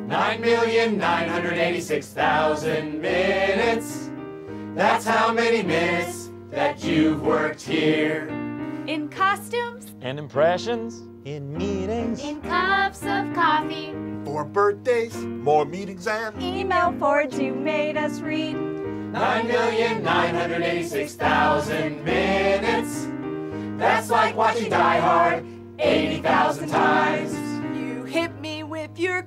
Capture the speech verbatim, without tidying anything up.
Nine million nine hundred eighty-six thousand minutes. That's how many minutes that you've worked here. In costumes. And impressions. In meetings. In cups of coffee. For birthdays, more meetings and email forwards you made us read. Nine million nine hundred eighty-six thousand minutes. That's like watching Die Hard eighty thousand times.